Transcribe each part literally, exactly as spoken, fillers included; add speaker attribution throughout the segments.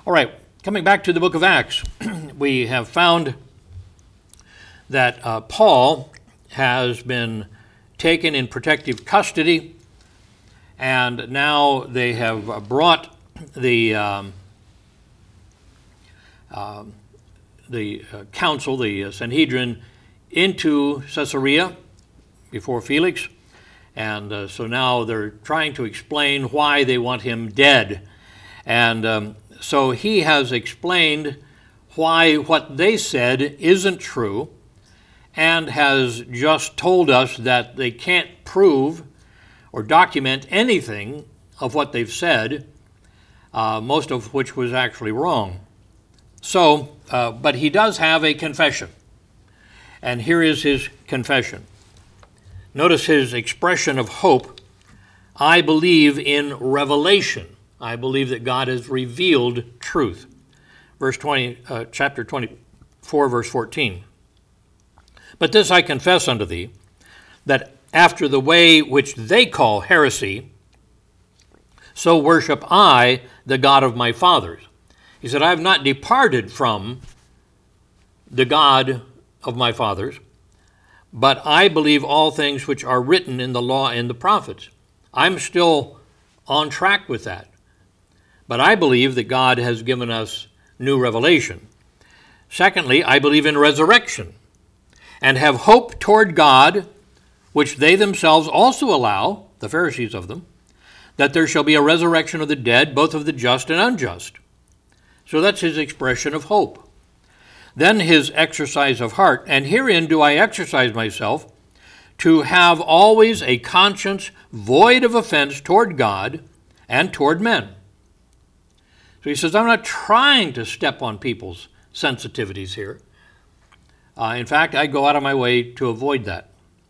Speaker 1: All right, coming back to the book of Acts, we have found that uh, Paul has been taken in protective custody, and now they have brought the um, uh, the uh, council, the uh, Sanhedrin, into Caesarea before Felix, and uh, so now they're trying to explain why they want him dead. And um, so he has explained why what they said isn't true, and has just told us that they can't prove or document anything of what they've said, uh, most of which was actually wrong. So, uh, but he does have a confession. And here is his confession. Notice his expression of hope. I believe in revelation. I believe that God has revealed truth. Verse twenty, uh, chapter twenty-four, verse fourteen. But this I confess unto thee, that after the way which they call heresy, so worship I the God of my fathers. He said, I have not departed from the God of my fathers, but I believe all things which are written in the law and the prophets. I'm still on track with that. But I believe that God has given us new revelation. Secondly, I believe in resurrection, and have hope toward God, which they themselves also allow, the Pharisees of them, that there shall be a resurrection of the dead, both of the just and unjust. So that's his expression of hope. Then his exercise of heart, and herein do I exercise myself, to have always a conscience void of offense toward God and toward men. So he says, I'm not trying to step on people's sensitivities here. Uh, in fact, I go out of my way to avoid that.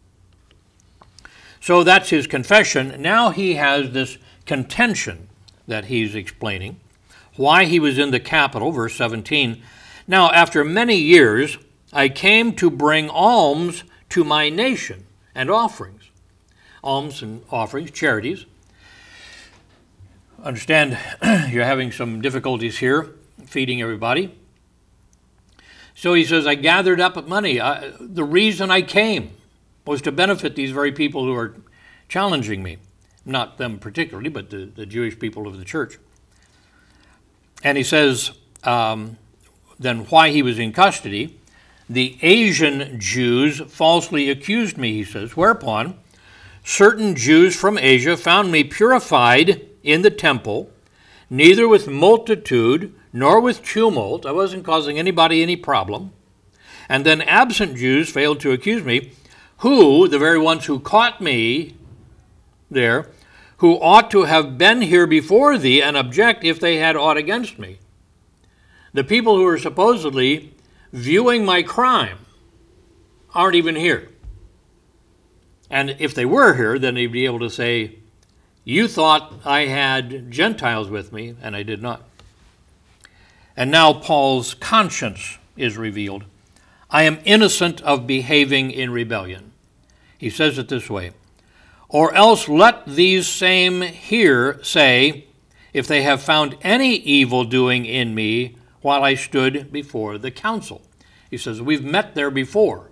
Speaker 1: So that's his confession. Now he has this contention that he's explaining, why he was in the capital, verse seventeen. Now, after many years, I came to bring alms to my nation and offerings. Alms and offerings, charities. Understand you're having some difficulties here feeding everybody. So he says, I gathered up money. I, the reason I came was to benefit these very people who are challenging me. Not them particularly, but the, the Jewish people of the church. And he says, um, then why he was in custody, the Asian Jews falsely accused me, he says, whereupon certain Jews from Asia found me purified in the temple, neither with multitude nor with tumult. I wasn't causing anybody any problem. And then absent Jews failed to accuse me, who, the very ones who caught me there, who ought to have been here before thee and object if they had aught against me. The people who are supposedly viewing my crime aren't even here. And if they were here, then they'd be able to say, you thought I had Gentiles with me, and I did not. And now Paul's conscience is revealed. I am innocent of behaving in rebellion. He says it this way, or else let these same here say, if they have found any evil doing in me while I stood before the council. He says, we've met there before.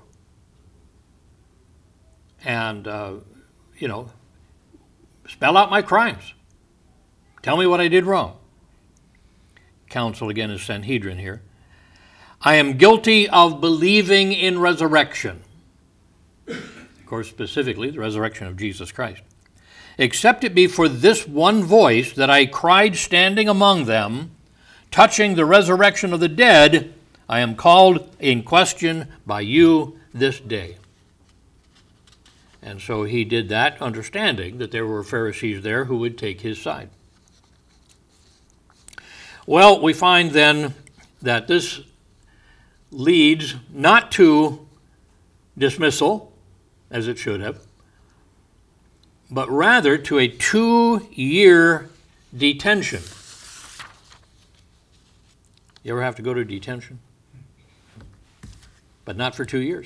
Speaker 1: And, uh, you know, spell out my crimes. Tell me what I did wrong. Council again is Sanhedrin here. I am guilty of believing in resurrection. Of course, specifically the resurrection of Jesus Christ. Except it be for this one voice that I cried standing among them, touching the resurrection of the dead, I am called in question by you this day. And so he did that, understanding that there were Pharisees there who would take his side. Well, we find then that this leads not to dismissal, as it should have, but rather to a two-year detention. You ever have to go to detention? But not for two years.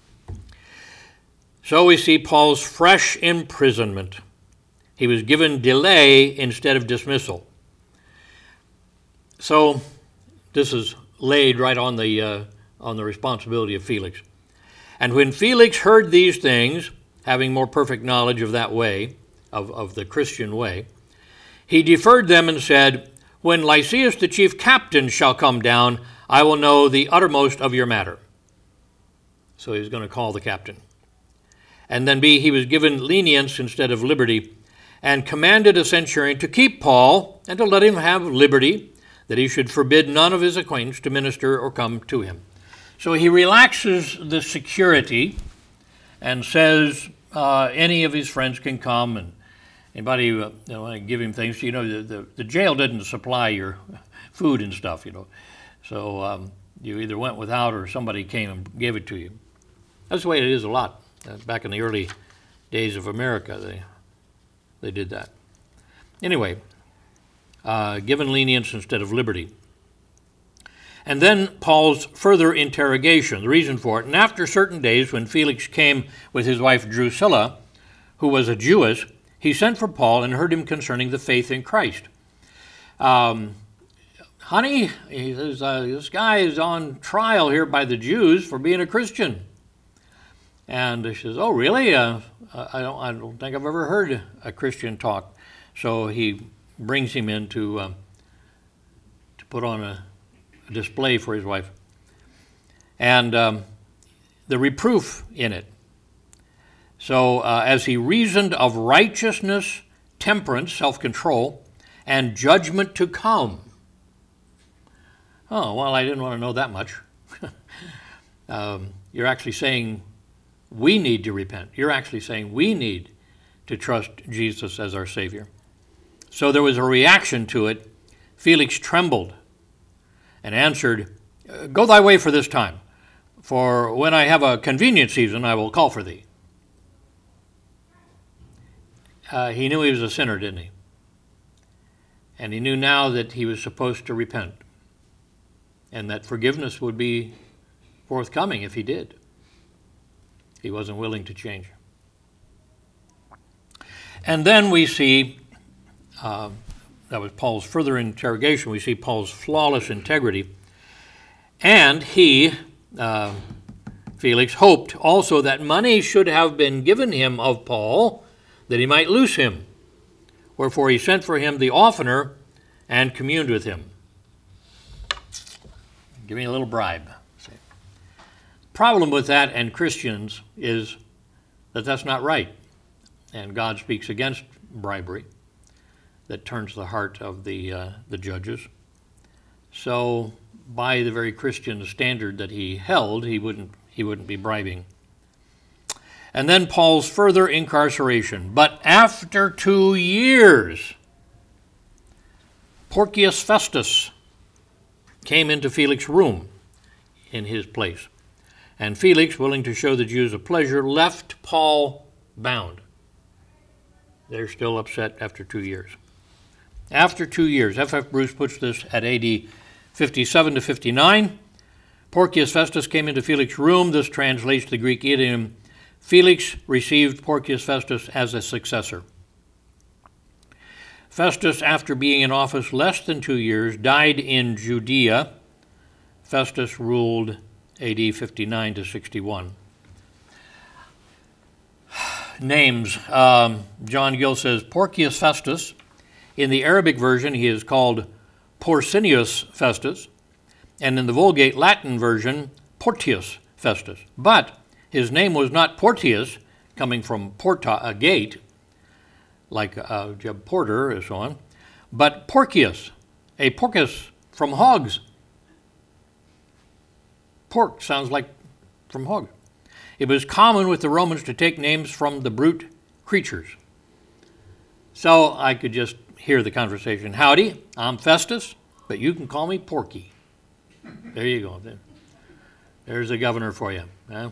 Speaker 1: So we see Paul's fresh imprisonment. He was given delay instead of dismissal. So this is laid right on the uh, on the responsibility of Felix. And when Felix heard these things, having more perfect knowledge of that way, of, of the Christian way, he deferred them and said, when Lysias the chief captain shall come down, I will know the uttermost of your matter. So he was going to call the captain. And then B, he was given lenience instead of liberty, and commanded a centurion to keep Paul and to let him have liberty, that he should forbid none of his acquaintance to minister or come to him. So he relaxes the security and says uh, any of his friends can come, and anybody uh, you know, give him things. You know, the, the, the jail didn't supply your food and stuff, you know. So um, you either went without or somebody came and gave it to you. That's the way it is a lot. Uh, back in the early days of America, they they did that. Anyway, uh, given lenience instead of liberty. And then Paul's further interrogation, the reason for it. And after certain days, when Felix came with his wife Drusilla, who was a Jewess, he sent for Paul and heard him concerning the faith in Christ. Um, honey, he says, uh, this guy is on trial here by the Jews for being a Christian. And she says, oh, really? Uh, I don't I don't think I've ever heard a Christian talk. So he brings him in to, uh, to put on a display for his wife. And um, the reproof in it. So uh, as he reasoned of righteousness, temperance, self-control, and judgment to come. Oh, well, I didn't want to know that much. um, you're actually saying we need to repent. You're actually saying we need to trust Jesus as our Savior. So there was a reaction to it. Felix trembled and answered, go thy way for this time, for when I have a convenient season, I will call for thee. Uh, he knew he was a sinner, didn't he? And he knew now that he was supposed to repent, and that forgiveness would be forthcoming if he did. He wasn't willing to change. And then we see, uh, that was Paul's further interrogation, we see Paul's flawless integrity. And he, uh, Felix, hoped also that money should have been given him of Paul, that he might loose him. Wherefore he sent for him the oftener and communed with him. Give me a little bribe. Problem with that and Christians is that that's not right. And God speaks against bribery that turns the heart of the uh, the judges. So by the very Christian standard that he held, he wouldn't he wouldn't be bribing. And then Paul's further incarceration. But after two years, Porcius Festus came into Felix's room in his place. And Felix, willing to show the Jews a pleasure, left Paul bound. They're still upset after two years. After two years, F F Bruce puts this at A D fifty-seven to fifty-nine. Porcius Festus came into Felix's room. This translates the Greek idiom, Felix received Porcius Festus as a successor. Festus, after being in office less than two years, died in Judea. Festus ruled A D fifty-nine to sixty-one. Names. Um, John Gill says Porcius Festus. In the Arabic version, he is called Porcinius Festus, and in the Vulgate Latin version, Portius Festus. But his name was not Portius, coming from porta, a gate, like uh, porter and so on, but Porcius, a porcus from hogs. Pork sounds like from hog. It was common with the Romans to take names from the brute creatures. So I could just hear the conversation. Howdy, I'm Festus, but you can call me Porky. There you go. There's a governor for you. Huh?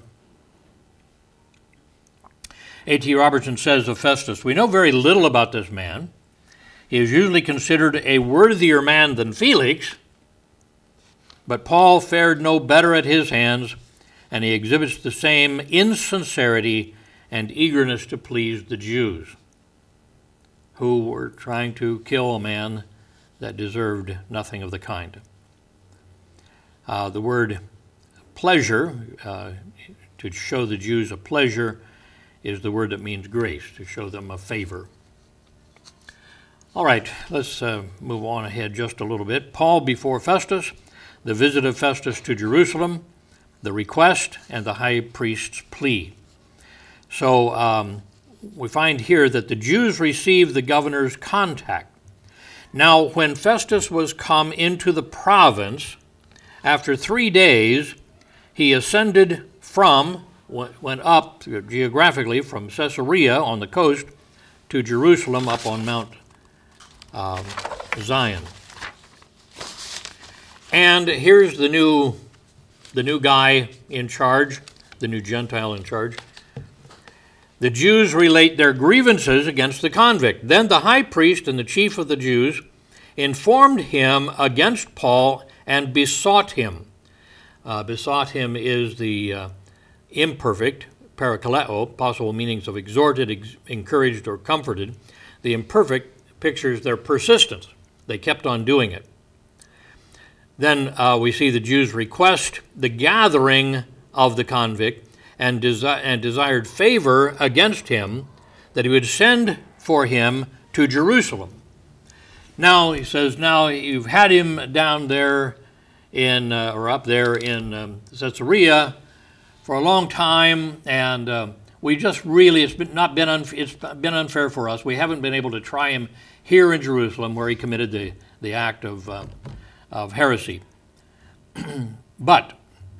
Speaker 1: A T Robertson says of Festus, we know very little about this man. He is usually considered a worthier man than Felix, but Paul fared no better at his hands, and he exhibits the same insincerity and eagerness to please the Jews, who were trying to kill a man that deserved nothing of the kind. Uh, the word pleasure, uh, to show the Jews a pleasure, is the word that means grace, to show them a favor. All right, let's uh, move on ahead just a little bit. Paul before Festus, the visit of Festus to Jerusalem, the request, and the high priest's plea. So um, we find here that the Jews received the governor's contact. Now, when Festus was come into the province, after three days, he ascended from, went up geographically from Caesarea on the coast to Jerusalem up on Mount um, Zion. And here's the new, the new guy in charge, the new Gentile in charge. The Jews relate their grievances against the convict. Then the high priest and the chief of the Jews informed him against Paul and besought him. Uh, besought him is the uh, imperfect, parakaleo, possible meanings of exhorted, ex- encouraged, or comforted. The imperfect pictures their persistence. They kept on doing it. Then uh, we see the Jews request the gathering of the convict and, desi- and desired favor against him, that he would send for him to Jerusalem. Now, he says, now you've had him down there in, uh, or up there in um, Caesarea for a long time, and uh, we just really, it's been, not been, unf- it's been unfair for us. We haven't been able to try him here in Jerusalem where he committed the, the act of, uh, of heresy. But,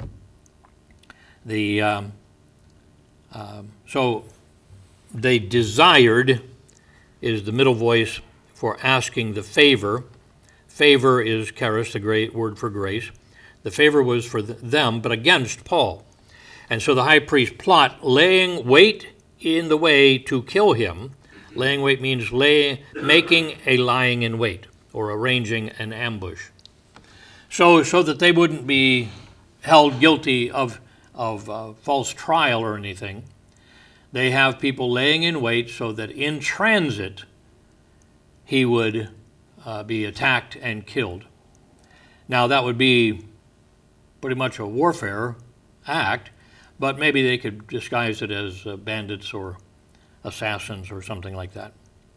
Speaker 1: the, um, uh, so they desired is the middle voice for asking the favor. Favor is charis, the great word for grace. The favor was for them, but against Paul. And so the high priest plot, laying wait in the way to kill him. Laying wait means lay, making a lying in wait, or arranging an ambush. So, so that they wouldn't be held guilty of, of uh, false trial or anything, they have people laying in wait so that in transit he would uh, be attacked and killed. Now that would be pretty much a warfare act, but maybe they could disguise it as uh, bandits or assassins or something like that.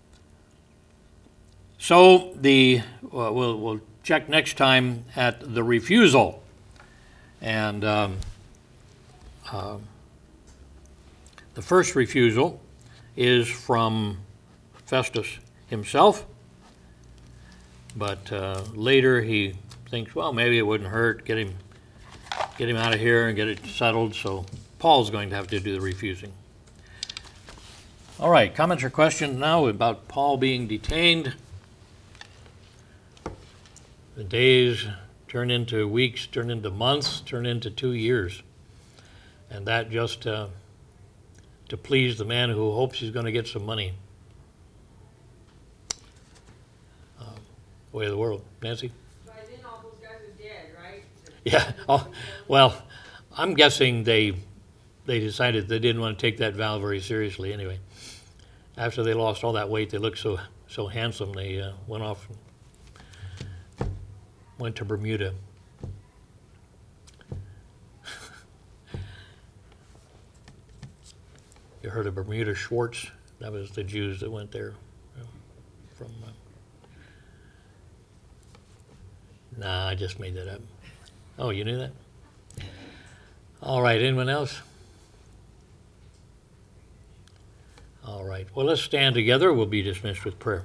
Speaker 1: So the uh, we'll, we'll check next time at the refusal. And um, uh, the first refusal is from Festus himself, but uh, later he thinks, well, maybe it wouldn't hurt, get him get him out of here and get it settled, so Paul's going to have to do the refusing. All right, comments or questions now about Paul being detained? The days turn into weeks, turn into months, turn into two years. And that just uh, to please the man who hopes he's going to get some money. Uh, way of the world. Nancy?
Speaker 2: So I think all those guys are dead, right?
Speaker 1: Yeah. Oh, well, I'm guessing they they decided they didn't want to take that vow very seriously anyway. After they lost all that weight, they looked so so handsome, they uh, went off and went to Bermuda. You heard of Bermuda Schwartz? That was the Jews that went there from... Uh, nah, I just made that up. Oh, you knew that? All right, anyone else? All right, well, let's stand together. We'll be dismissed with prayer.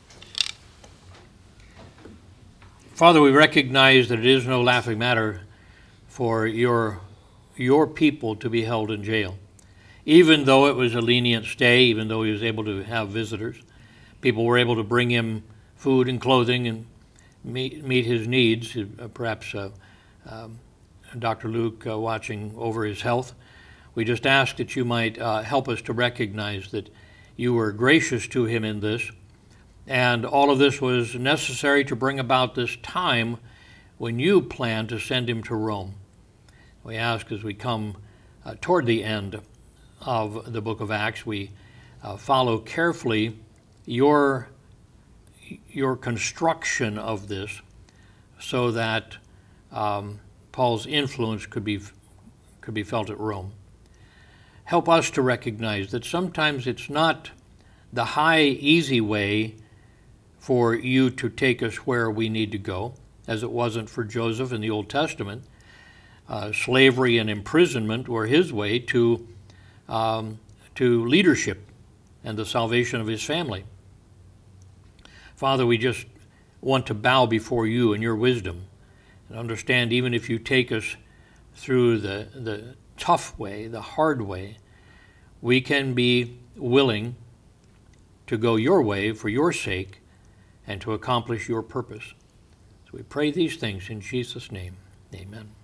Speaker 1: Father, we recognize that it is no laughing matter for your, your people to be held in jail. Even though it was a lenient stay, even though he was able to have visitors, people were able to bring him food and clothing and meet, meet his needs, uh, perhaps uh, um, Doctor Luke uh, watching over his health. We just ask that you might uh, help us to recognize that you were gracious to him in this, and all of this was necessary to bring about this time when you planned to send him to Rome. We ask as we come uh, toward the end of the book of Acts, we uh, follow carefully your, your construction of this so that um, Paul's influence could be could be felt at Rome. Help us to recognize that sometimes it's not the high, easy way for you to take us where we need to go, as it wasn't for Joseph in the Old Testament. Uh, slavery and imprisonment were his way to um, to leadership and the salvation of his family. Father, we just want to bow before you and your wisdom and understand, even if you take us through the, the tough way, the hard way, we can be willing to go your way for your sake and to accomplish your purpose. So we pray these things in Jesus' name. Amen.